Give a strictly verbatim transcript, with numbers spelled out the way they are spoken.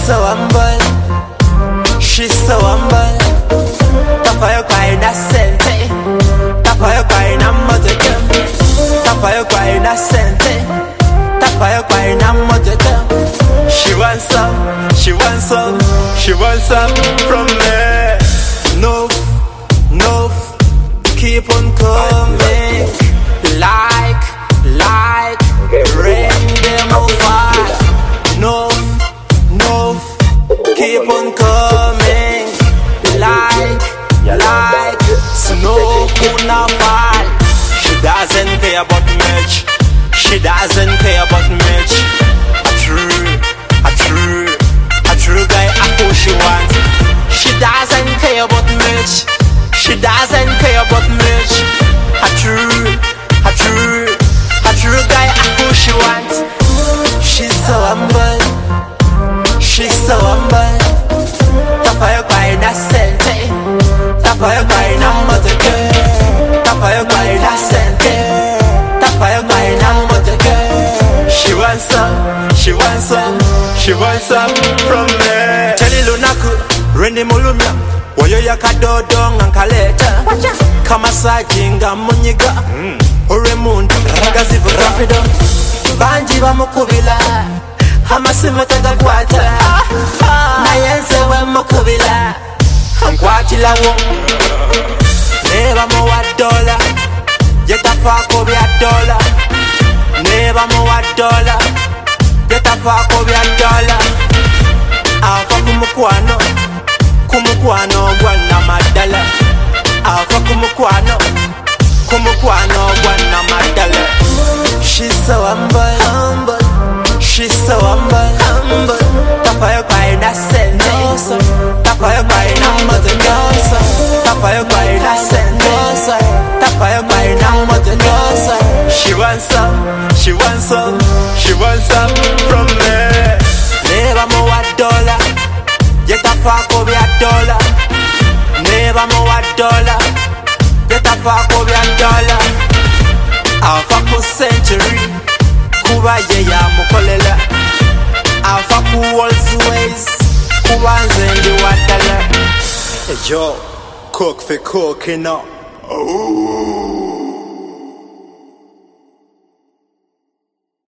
so humble, she's so humble. Tapayo kwa inasente, tapayo kwa inamoteke, tapayo kwa inasente, tapayo kwa inamoteke. She wants some, she wants some, she wants some from me. No, no, keep on coming, like, like rain them over. No, no, keep on coming, like, like snow gonna fall. She doesn't care about much, she doesn't care about much. A true, a true, a true guy, I who she wants. She doesn't care about much, she doesn't care about much. A true, a true, a true guy, I who she wants. She's so humble, she's so humble. Tapayo kwa inasente, tapayo kwa inamoteke, tapayo kwa inasente, tapayo kwa inamoteke. She wants some, she wants some, she wants some from me. Cheli lunaku, rendi mulumya, woyo yakadodo ngankaleta. Kama sajinga munyiga, ore mundu ragazivu rapido. Banji bamukubila, amasimu tagakwata. Nayense we mukubila, nkwatila wo. Neba mo wa dola, yetafako bya dola. Neba mo wa dola, yetafako bya dola. Afa kumukwano, kumukwano gwana madala. Afa kumukwano, kumukwano gwana madala. She's so humble, humble. She's so humble, humble. Tapayo kwa inasente, tapayo kwa inamoteke, tapayo kwa inasente, tapayo kwa inamoteke. She wants some, she wants some, she wants some from me. Neba mo wa dola, yetafako bya dola. Neba mo wa dola, yetafako bya dola. Alpha ku century, kuba ye ya mukolela. Alpha ku always, kuba nzendi wadala. Yo, cook for cooking up. Oh.